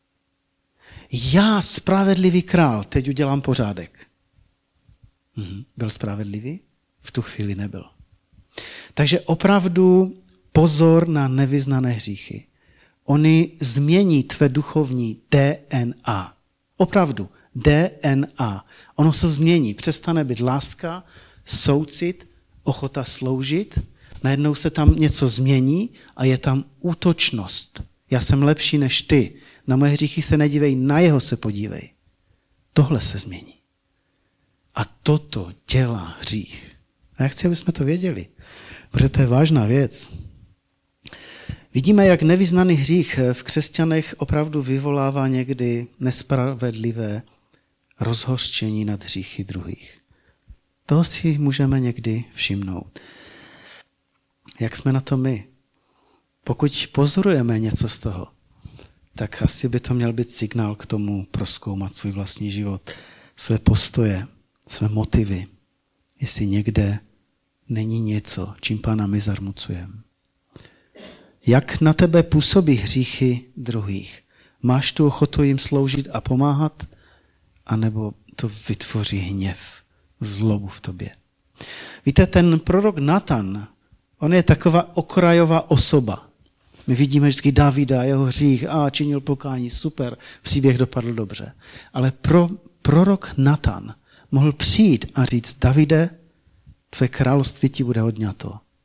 Já, spravedlivý král, teď udělám pořádek. Mhm. Byl spravedlivý? V tu chvíli nebyl. Takže opravdu pozor na nevyznané hříchy. Oni změní tvé duchovní D N A. Opravdu, D N A. Ono se změní. Přestane být láska, soucit, ochota sloužit. Najednou se tam něco změní a je tam útočnost. Já jsem lepší než ty. Na moje hříchy se nedívej, na jeho se podívej. Tohle se změní. A toto dělá hřích. A já chci, aby jsme to věděli, protože to je vážná věc. Vidíme, jak nevyznaný hřích v křesťanech opravdu vyvolává někdy nespravedlivé rozhořčení nad hříchy druhých. Toho si můžeme někdy všimnout. Jak jsme na to my? Pokud pozorujeme něco z toho, tak asi by to měl být signál k tomu prozkoumat svůj vlastní život, své postoje, své motivy, jestli někde není něco, čím Pána my zarmucujeme. Jak na tebe působí hříchy druhých? Máš tu ochotu jim sloužit a pomáhat? anebo to vytvoří hněv, zlobu v tobě. Víte, ten prorok Natan, on je taková okrajová osoba. My vidíme vždycky Davida, jeho hřích, a činil pokání, super, příběh dopadl dobře. Ale pro, prorok Natan mohl přijít a říct, Davide, tvé království ti bude odňato.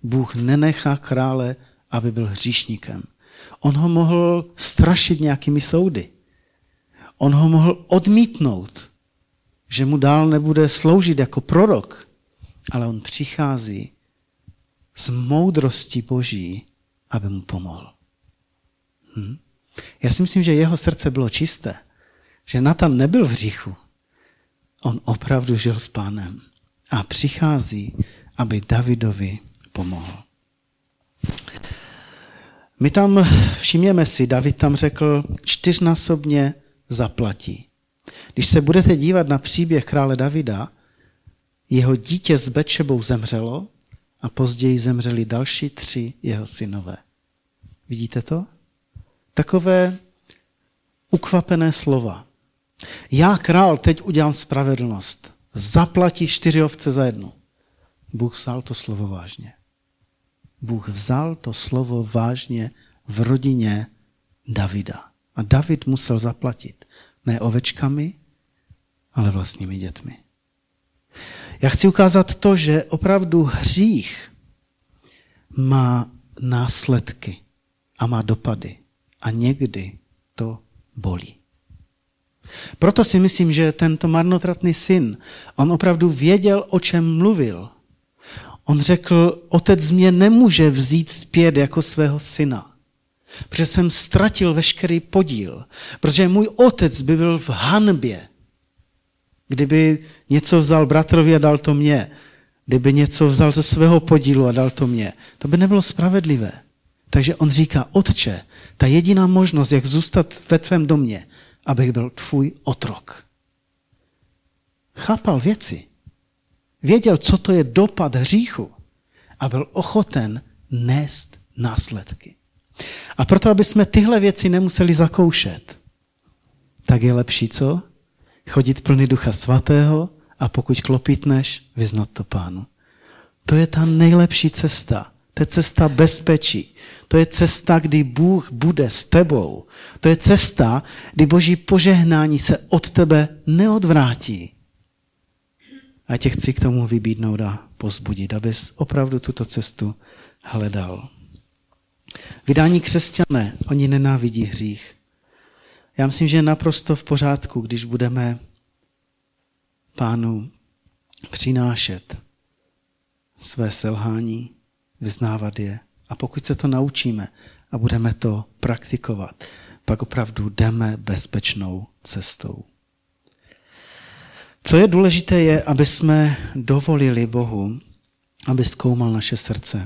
Bůh nenechá krále, aby byl hříšníkem. On ho mohl strašit nějakými soudy. On ho mohl odmítnout, že mu dál nebude sloužit jako prorok, ale on přichází z moudrosti Boží, aby mu pomohl. Hm? Já si myslím, že jeho srdce bylo čisté, že Natan nebyl v hříchu. On opravdu žil s Pánem a přichází, aby Davidovi pomohl. My tam, všimněme si, David tam řekl, čtyřnásobně zaplatí. Když se budete dívat na příběh krále Davida, jeho dítě s Betšebou zemřelo a později zemřeli další tři jeho synové. Vidíte to? Takové ukvapené slova. Já, král, teď udělám spravedlnost. Zaplatí čtyři ovce za jednu. Bůh vzal to slovo vážně. Bůh vzal to slovo vážně v rodině Davida. A David musel zaplatit. Ne ovečkami, ale vlastními dětmi. Já chci ukázat to, že opravdu hřích má následky a má dopady. A někdy to bolí. Proto si myslím, že tento marnotratný syn, on opravdu věděl, o čem mluvil. On řekl, otec mě nemůže vzít zpět jako svého syna, protože jsem ztratil veškerý podíl, protože můj otec by byl v hanbě, kdyby něco vzal bratrovi a dal to mně, kdyby něco vzal ze svého podílu a dal to mně. To by nebylo spravedlivé. Takže on říká, otče, ta jediná možnost, jak zůstat ve tvém domě, abych byl tvůj otrok. Chápal věci. Věděl, co to je dopad hříchu a byl ochoten nést následky. A proto, aby jsme tyhle věci nemuseli zakoušet, tak je lepší co? Chodit plný Ducha Svatého a pokud klopítneš, vyznat to Pánu. To je ta nejlepší cesta. To je cesta bezpečí. To je cesta, kdy Bůh bude s tebou. To je cesta, kdy Boží požehnání se od tebe neodvrátí. A tě chci k tomu vybídnout a pozbudit, abys opravdu tuto cestu hledal. Vydání křesťané, oni nenávidí hřích. Já myslím, že je naprosto v pořádku, když budeme Pánu přinášet své selhání, vyznávat je. A pokud se to naučíme a budeme to praktikovat, pak opravdu jdeme bezpečnou cestou. Co je důležité je, aby jsme dovolili Bohu, aby zkoumal naše srdce.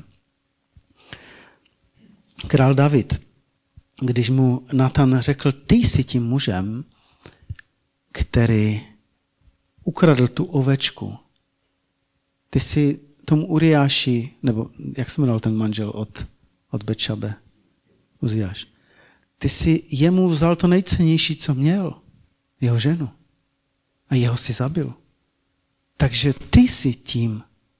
Král David, když mu Natan řekl, ty jsi tím mužem, který ukradl tu ovečku. Ty jsi tomu Uriáši, nebo jak se jmenoval ten manžel od, od Betšabe, Uziáš. Ty jsi jemu vzal to nejcennější, co měl, jeho ženu. A jeho si zabil. Takže ty jsi tím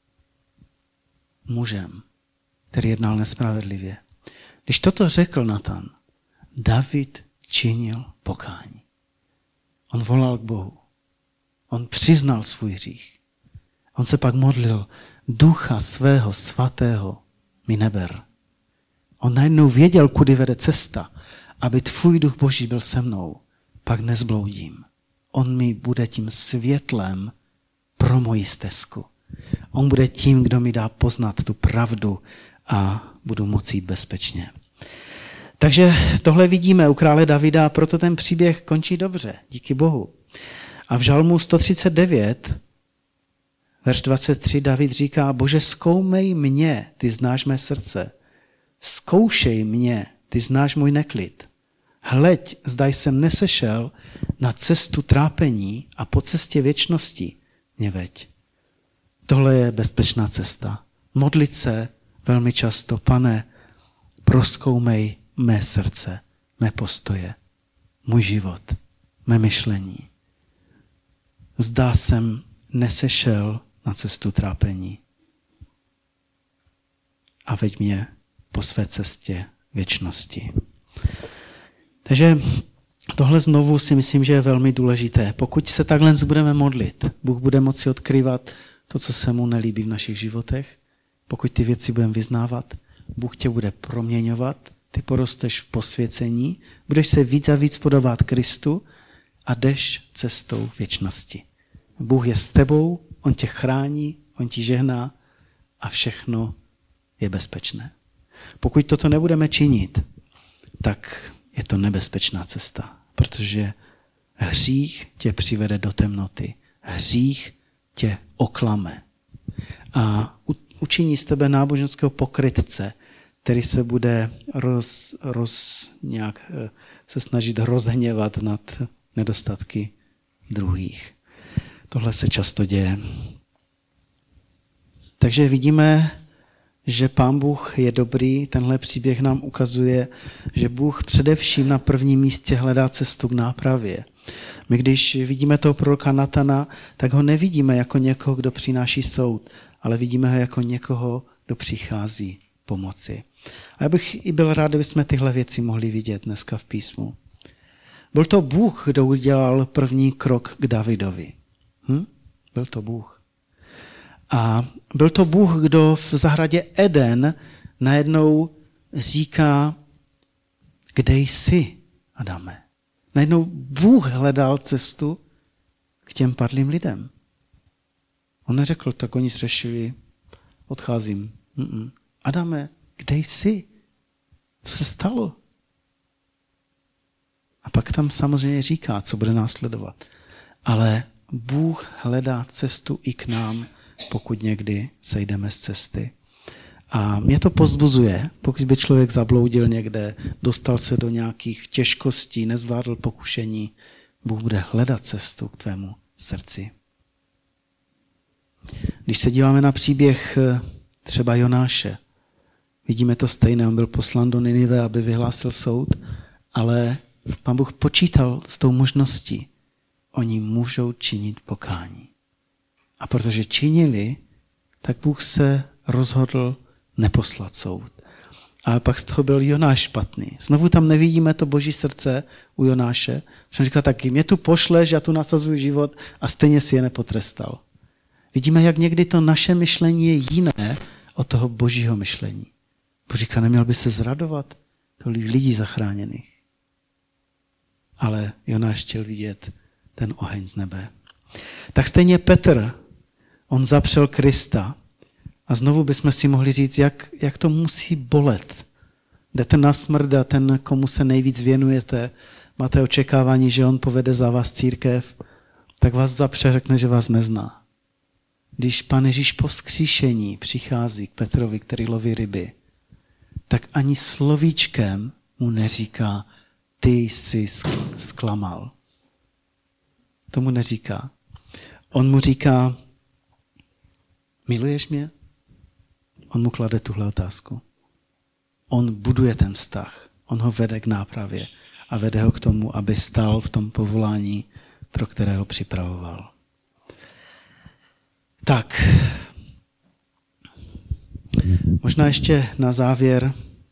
mužem, který jednal nespravedlivě. Když toto řekl Natan, David činil pokání. On volal k Bohu. On přiznal svůj hřích. On se pak modlil, Ducha svého svatého mi neber. On najednou věděl, kudy vede cesta, aby tvůj duch Boží byl se mnou. Pak nezbloudím. On mi bude tím světlem pro moji stezku. On bude tím, kdo mi dá poznat tu pravdu a budu moci jít bezpečně. Takže tohle vidíme u krále Davida a proto ten příběh končí dobře, díky Bohu. A v Žalmu sto třicet devět, verš dvacet tři, David říká, Bože, zkoumej mě, ty znáš mé srdce. Zkoušej mě, ty znáš můj neklid. Hleď, zda jsem nesešel na cestu trápení a po cestě věčnosti mě veď. Tohle je bezpečná cesta. Modlit se velmi často, Pane, prozkoumej mé srdce, mé postoje, můj život, mé myšlení. Zdá jsem nesešel na cestu trápení a veď mě po své cestě věčnosti. Takže tohle znovu si myslím, že je velmi důležité. Pokud se takhle budeme modlit, Bůh bude moci odkryvat to, co se mu nelíbí v našich životech pokud ty věci budeme vyznávat, Bůh tě bude proměňovat, ty porosteš v posvěcení, budeš se víc a víc podobat Kristu a jdeš cestou věčnosti. Bůh je s tebou, on tě chrání, on ti žehná a všechno je bezpečné. Pokud toto nebudeme činit, tak je to nebezpečná cesta, protože hřích tě přivede do temnoty. Hřích tě oklame. A učiní z tebe náboženského pokrytce, který se bude roz, roz, nějak se snažit rozhněvat nad nedostatky druhých. Tohle se často děje. Takže vidíme, že Pán Bůh je dobrý. Tenhle příběh nám ukazuje, že Bůh především na prvním místě hledá cestu k nápravě. My když vidíme toho proroka Natana, tak ho nevidíme jako někoho, kdo přináší soud, ale vidíme ho jako někoho, kdo přichází pomoci. A já bych i byl rád, kdybychom tyhle věci mohli vidět dneska v písmu. Byl to Bůh, kdo udělal první krok k Davidovi. Hm? Byl to Bůh. A byl to Bůh, kdo v zahradě Eden najednou říká, kde jsi, Adame. Najednou Bůh hledal cestu k těm padlým lidem. On neřekl, tak oni řešili, odcházím. Mm-mm. Adame, kde jsi? Co se stalo? A pak tam samozřejmě říká, co bude následovat. Ale Bůh hledá cestu i k nám, pokud někdy sejdeme z cesty. A mě to povzbuzuje, pokud by člověk zabloudil někde, dostal se do nějakých těžkostí, nezvládl pokušení, Bůh bude hledat cestu k tvému srdci. Když se díváme na příběh třeba Jonáše, vidíme to stejné, on byl poslán do Ninive, aby vyhlásil soud, ale Pán Bůh počítal s tou možností, oni můžou činit pokání. A protože činili, tak Bůh se rozhodl neposlat soud. A pak z toho byl Jonáš špatný. Znovu tam nevidíme to boží srdce u Jonáše. Jsem říkal taky, mě tu pošleš, já tu nasazuji život a stejně si je nepotrestal. Vidíme, jak někdy to naše myšlení je jiné od toho božího myšlení. Bůh říká, neměl by se zradovat tolik lidí zachráněných. Ale Jonáš chtěl vidět ten oheň z nebe. Tak stejně Petr, on zapřel Krista. A znovu bychom si mohli říct, jak, jak to musí bolet. Jdete na smrt a ten, komu se nejvíc věnujete, máte očekávání, že on povede za vás církev, tak vás zapře, řekne, že vás nezná. Když Pán Ježíš po vzkříšení přichází k Petrovi, který loví ryby, tak ani slovíčkem mu neříká, ty jsi zklamal. To mu neříká. On mu říká, miluješ mě? On mu klade tuhle otázku. On buduje ten vztah. On ho vede k nápravě a vede ho k tomu, aby stál v tom povolání, pro kterého připravoval. Tak. Možná ještě na závěr,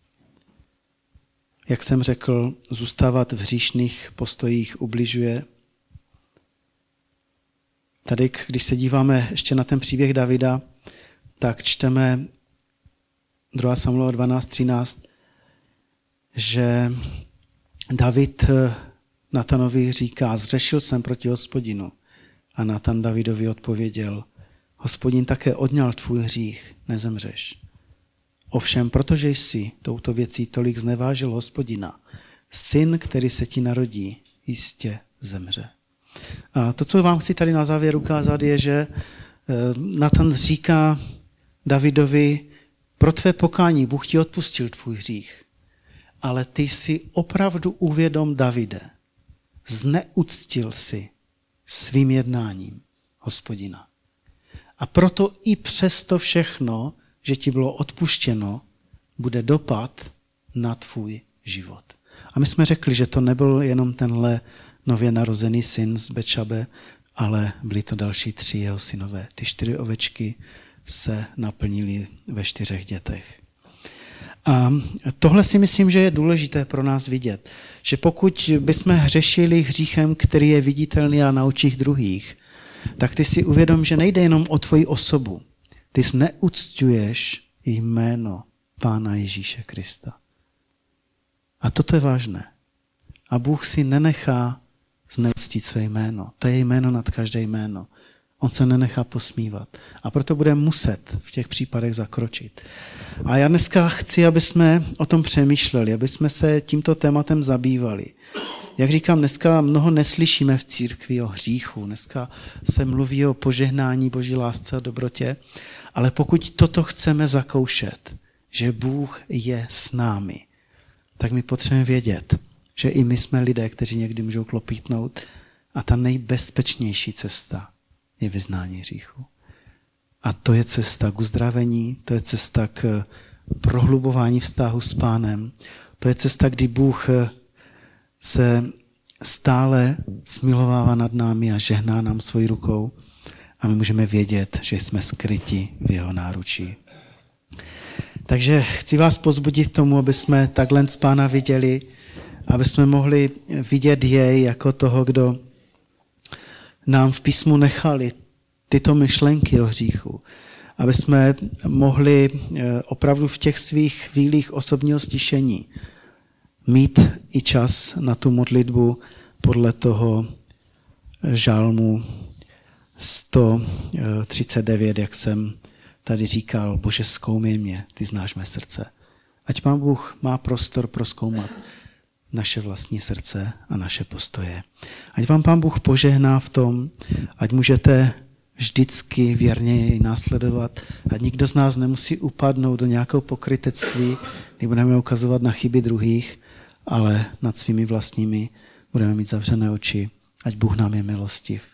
jak jsem řekl, zůstávat v hříšných postojích ubližuje. Tady, když se díváme ještě na ten příběh Davida, tak čteme druhá Samuelova dvanáct třináct, že David Natanovi říká, zřešil jsem proti Hospodinu. A Natan Davidovi odpověděl, Hospodin také odňal tvůj hřích, nezemřeš. Ovšem, protože jsi touto věcí tolik znevážil Hospodina, syn, který se ti narodí, jistě zemře. A to, co vám chci tady na závěr ukázat, je, že Natan říká Davidovi, pro tvé pokání Bůh ti odpustil tvůj hřích, ale ty si opravdu uvědom, Davide, zneuctil si svým jednáním Hospodina. A proto i přesto všechno, že ti bylo odpuštěno, bude dopad na tvůj život. A my jsme řekli, že to nebyl jenom tenhle nově narozený syn z Bečabe, ale byli to další tři jeho synové. Ty čtyři ovečky se naplnily ve čtyřech dětech. A tohle si myslím, že je důležité pro nás vidět, že pokud bychom hřešili hříchem, který je viditelný a na očích druhých, tak ty si uvědom, že nejde jenom o tvoji osobu. Ty zneucťuješ jméno Pána Ježíše Krista. A toto je vážné. A Bůh si nenechá zneuctít své jméno. To je jméno nad každé jméno. On se nenechá posmívat. A proto bude muset v těch případech zakročit. A já dneska chci, aby jsme o tom přemýšleli, aby jsme se tímto tématem zabývali. Jak říkám, dneska mnoho neslyšíme v církvi o hříchu. Dneska se mluví o požehnání, Boží lásce a dobrotě. Ale pokud toto chceme zakoušet, že Bůh je s námi, tak my potřebujeme vědět, že i my jsme lidé, kteří někdy můžou klopítnout a ta nejbezpečnější cesta je vyznání hříchu. A to je cesta k uzdravení, to je cesta k prohlubování vztahu s Pánem, to je cesta, kdy Bůh se stále smilovává nad námi a žehná nám svojí rukou a my můžeme vědět, že jsme skryti v jeho náručí. Takže chci vás pozbudit tomu, aby jsme takhle z Pána viděli, aby jsme mohli vidět jej jako toho, kdo nám v písmu nechali tyto myšlenky o hříchu. Aby jsme mohli opravdu v těch svých chvílích osobního stišení mít i čas na tu modlitbu podle toho žálmu sto třicet devět, jak jsem tady říkal, Bože, zkoumej mě, ty znáš mé srdce. Ať Pán Bůh má prostor prozkoumat naše vlastní srdce a naše postoje. Ať vám Pán Bůh požehná v tom, ať můžete vždycky věrně jej následovat, ať nikdo z nás nemusí upadnout do nějakého pokrytectví, kdy budeme ukazovat na chyby druhých, ale nad svými vlastními budeme mít zavřené oči. Ať Bůh nám je milostiv.